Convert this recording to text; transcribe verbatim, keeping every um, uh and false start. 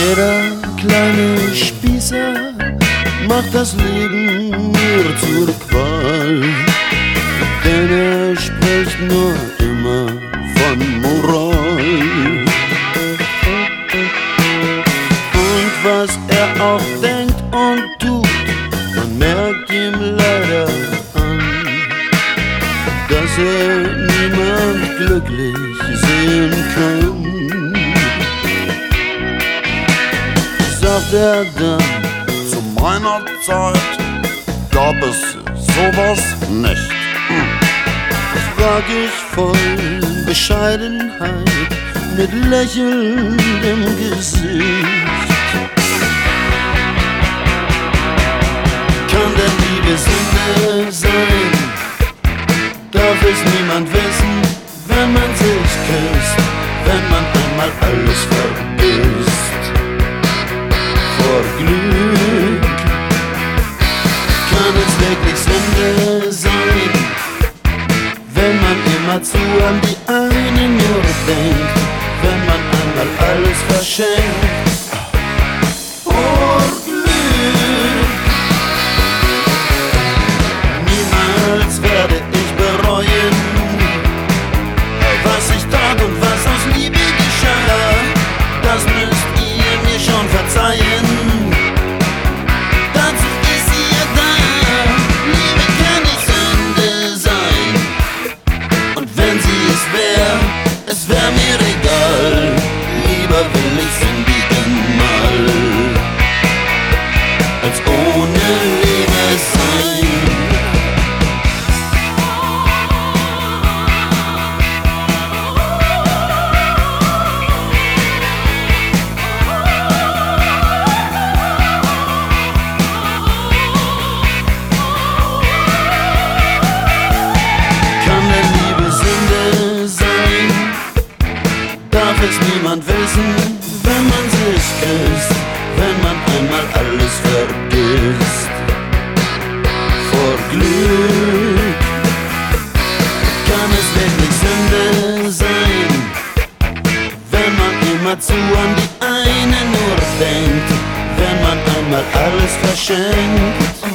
Jeder kleine Spießer macht das Leben mir zur Qual, denn er spricht nur immer von Moral. Und was er auch denkt und tut, man merkt ihm leider an, dass er niemand glücklich sehen kann. Sagt er dann, zu meiner Zeit gab es sowas nicht. Hm. Frag ich voll Bescheidenheit mit lächelndem Gesicht. Kann denn Liebe Sünde sein? Darf es niemand wissen, wenn man sich küsst, wenn man einmal alles vergisst vor Glück? Kann es wirklich Sünde sein, wenn man immerzu an die eine nur denkt, wenn man einmal alles verschenkt vor Glück? Niemals werde ich bereuen, was ich tat und was aus Liebe geschah. Das müsst ihr mir schon verzeihen. Dazu ist sie ja da. Liebe kann nicht Sünde sein. Und wenn sie es wär, es wär mir egal. Lieber will ich sündigen mal, als ohne Liebe sein. Darf es niemand wissen, wenn man sich küsst, wenn man einmal alles vergisst vor Glück? Kann es wirklich Sünde sein, wenn man immerzu an die eine nur denkt, wenn man einmal alles verschenkt?